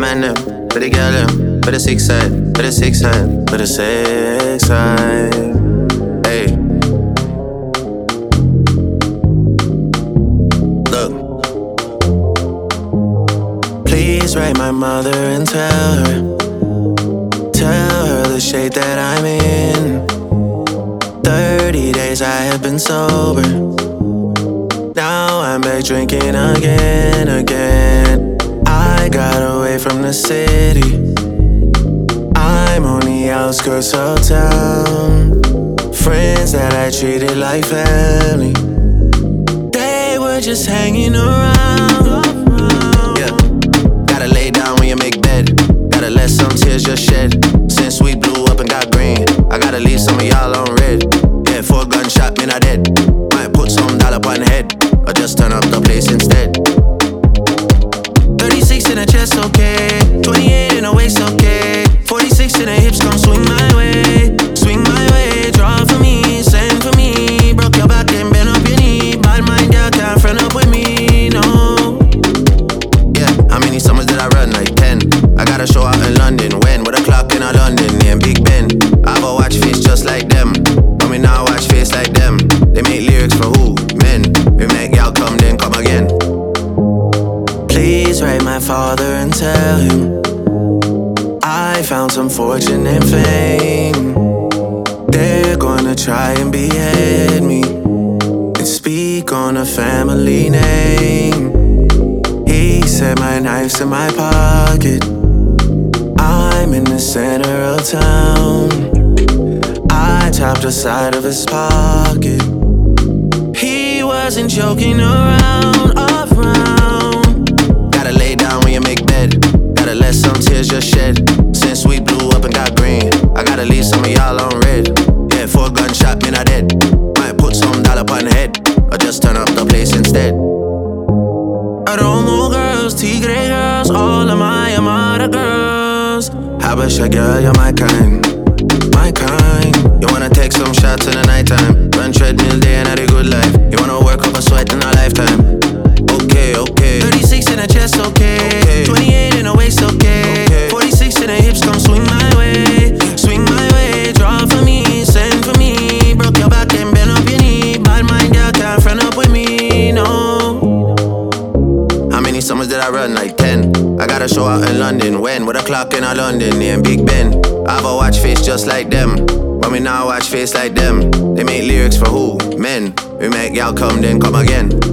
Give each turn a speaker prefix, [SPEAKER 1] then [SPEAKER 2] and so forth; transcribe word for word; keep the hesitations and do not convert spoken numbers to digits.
[SPEAKER 1] man them, for the girl them, for the six side, for the six side, for the six side. Hey, look. Please write my mother and tell her, tell her the shape that I'm in. Thirty days I have been sober. Now I'm back drinking again, again. I got away from the city. I'm on the outskirts of town. Friends that I treated like family, they were just hanging around. Yeah, gotta lay down when you make bed. Gotta let some tears just shed. Since we blew up and got green, I gotta leave some of y'all on red. Yeah, for a gunshot, me not dead. Might put some dollar on the head, or just turn up the place instead. Thirty-six in the chest, okay. Twenty-eight in the waist, okay. Forty-six in the hips, come swing my way. Swing my way, draw for me, send for me. Broke your back and bend up your knee. Bad mind, girl, can't friend up with me, no. Yeah, how many summers did I run? Like ten. I got a show out in London. When? With a clock in a London, yeah, Big Ben. I have a watch face just like them. But me now watch face like them. They make lyrics for who? Men. We make y'all come, then come again. Please write my father and tell him I found some fortune and fame. They're gonna try and behead me and speak on a family name. He said my knife's in my pocket. I'm in the center of town. I chopped the side of his pocket. He wasn't joking around, around. Gotta lay down when you make bed. Gotta let some tears just shed. Since we blew up and got green, I gotta leave some of y'all on red. Yeah, for a gunshot, me not dead. Might put some dollar on the head, or just turn up the place instead. Aromo girls, Tigre girls, all of my Amara girls. Habasha girl, you're my kind, my kind. You wanna take some shots in the nighttime, run treadmill day and have a good life. You wanna work up a sweat in a lifetime. Okay, okay. Thirty-six in the chest, okay. okay. Twenty-eight in the waist, okay. okay. Forty-six in the hips, come swing my way. Swing my way, draw for me, send for me. Broke your back and bend up your knee. Bad mind, girl, can't friend up with me, no. How many summers did I run? Like ten. I got a show out in London. When? With a clock in a London, yeah, Big Ben. I have a watch face just like them. But me now watch face like them. They make lyrics for who? Men. We make y'all come, then come again.